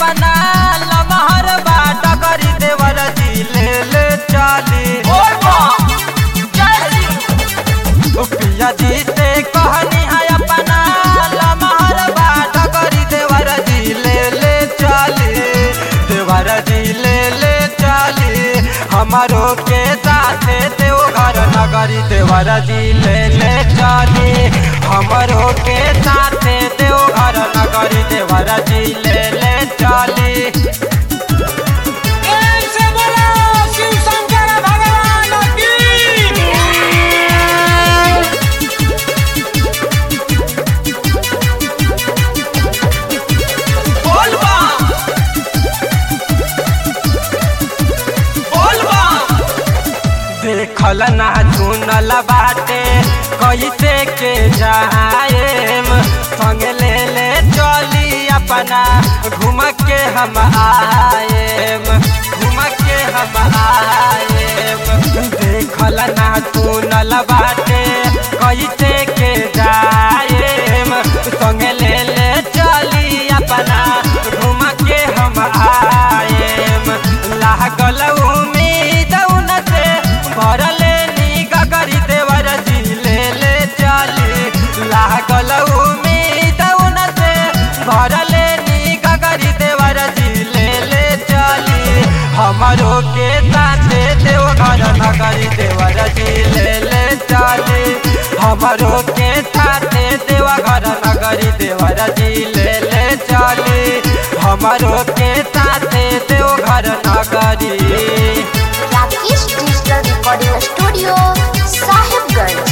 अपना लमहर बाट करी देवर जी ले चली पिया जी से कहनी है अपना लमहर बाट करी देवर जी ले चली देवर जी ले चली हमारो के साथे देवघर नगरी देवर जी ले चली हमारो के साथे देवघर नगरी देवर जी ले चली देखल ना चुनल बाटे कैसे के जाएम संग ले चली अपना घूम के हम आएम देखल ना चुनल बाटे कैसे के जाएम संग ले चली अपना घूम के हम आएम लागल उम्मीद उनसे भरले निगा करी देवर जी ले चली लागल उम्मीद उनसे भरले निगा करी देवर जी ले चली हमारो के साथे देवघर नगरी देवर जी ले चली हमारो के साथे देवघर नगरी देवर जी ले चली हमारो के साथे देवघर नगरी Rakesh digital recording studio Sahibganj.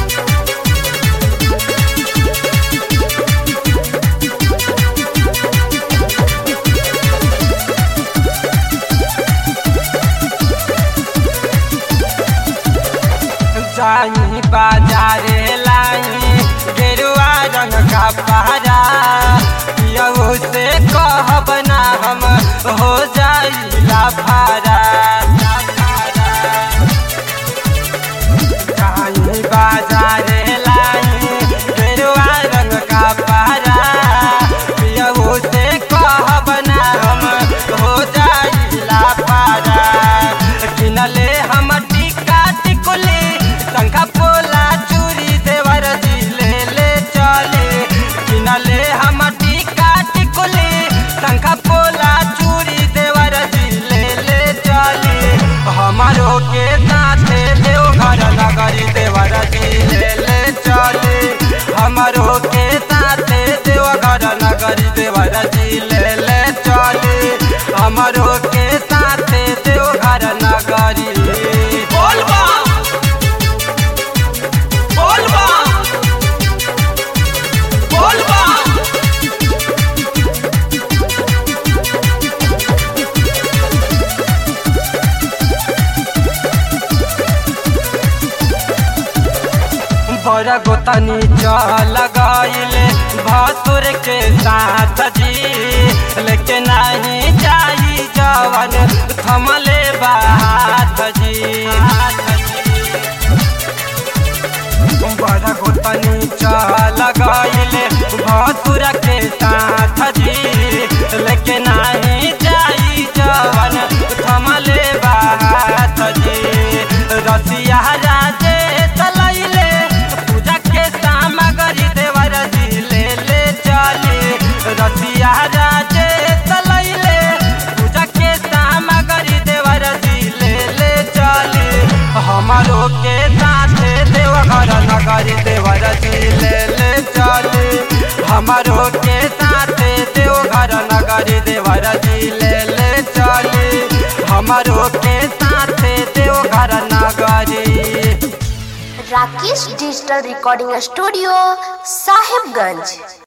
जाई बाजारे लाई गेरुआ रंग का पहरा यहू से कहब ना हम हो जाई लाभारा जाई बाजारे लाई गेरुआ रंग का पहरा यहू से कहब ना हम हो जाई लाभारा किनले हम टिका टिकुली शंखा पोला चूरी देवर जी ले चले किनले हम टिका टिकुली शंखा पोला चूरी देवर जी ले चले हमारो के साथे देवघर नगरी देवर जी ले चले हमारो के साथे देवघर नगरी देवर जी ले चले हमारो के साथे देवघर नगरी बड़ा गोतनी चल गईले भसुर के साथ जी लेकिन नहीं जाई जवन थमले बात जी बड़ा गोतनी चल गईले भसुर के साथ जी लेकिन नहीं जाई जवन थमले बात जी रसिया राजे चलैले रसिया राजे चलैले पूजा के सामग्री देवर जी ले चली हमारो के साथे देवघर नगरी देवर जी ले चली हमारो के साथे देवघर नगरी देवर जी ले चली हमारो के साथे देवघर नगरी Rakesh digital recording studio Sahibganj.